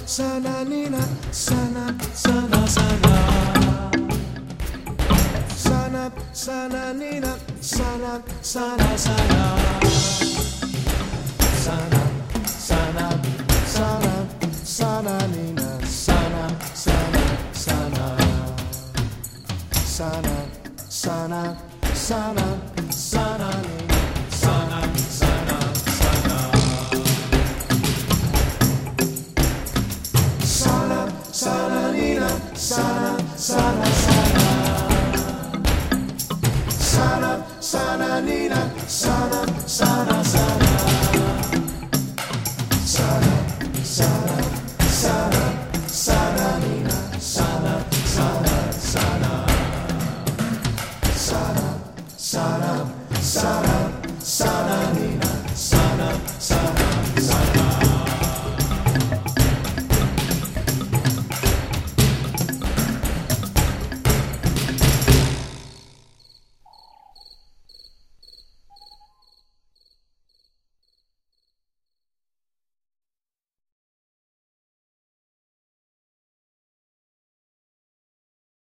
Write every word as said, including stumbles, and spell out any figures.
sana nina, sana, sana, sana. Sana, sana nina, sana, sana, sana. Sana, sana, sana, sana nina, sana, sana, sana. Sana, sana, sana, sana nina, sana, sana, sana. Sana, sana nina, sana, sana, sana. Sana, sana nina, sana, sana, sana. Sana, sana, sana, sana nina, sana, sana, sana. Sana, sana, sana, sana nina, sana, sana, sana.